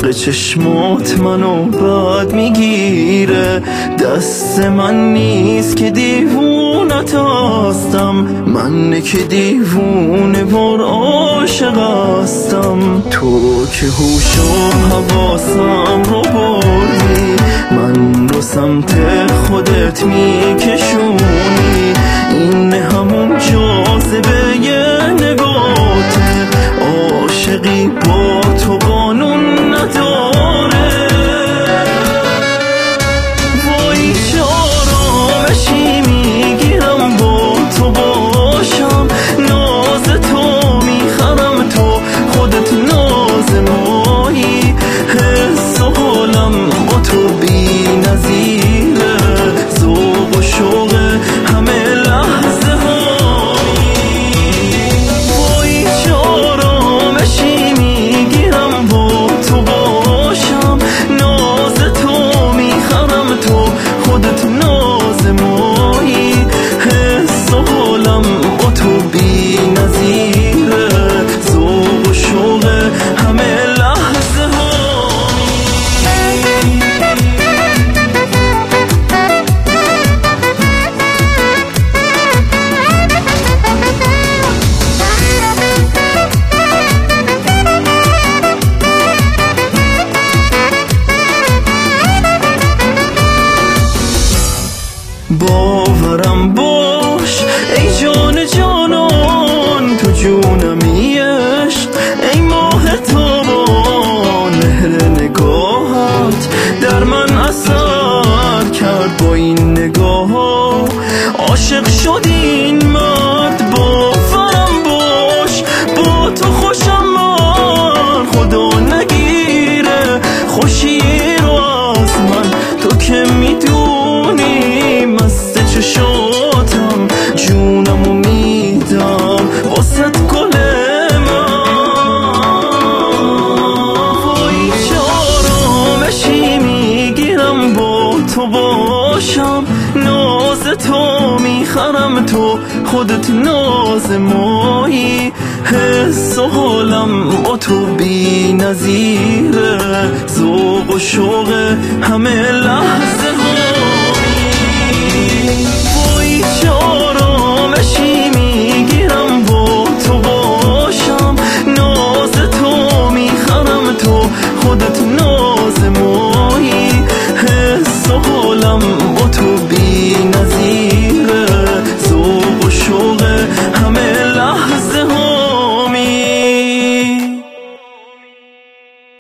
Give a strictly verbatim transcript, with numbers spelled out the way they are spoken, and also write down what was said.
برق چشمات منو بد میگیره. دست من نیست که دیوونت هستم، من که دیوونه بار عاشق هستم. تو که هوش و حواسم رو بردی، من رو سمت خودت میکشونی. این همون جاذبه نگاته، عاشقی با تو قانون نداره. وای چه آرامشی میگیرم با تو باشم، ناز تو میخرم تو خودت ناز مایی. حس و حالم با تو بی نظیره، ذوق و شوق همه لحظه هایی. وای چه آرامشی میگیرم با تو باشم، ناز تو میخرم تو خودت ناز مایی. حس و حالم با تو بی نظیره، ذوق و شوق همه لحظه هایی. باورم باش ای جان جانان، تو جونمی عشق ای ماه تابان. مهر نگاهت در من اثر کرد، با این نگاه عاشق شد این مرد. باورم باش با تو خوشم من، خدا نگیره خوشی رو از من. تو که میدونی مست چشاتم، جونمو میدم واسه گل من. وای چه آرامشی میگیرم با تو باشم، ناز تو میخرم تو خودت ناز مایی. حس و حالم با تو بی نظیره، ذوق و شوق همه لحظه هایی. وای چه آرامشی میگیرم با تو باشم، ناز تو میخرم تو خودت ناز مایی. حس و حالم با تو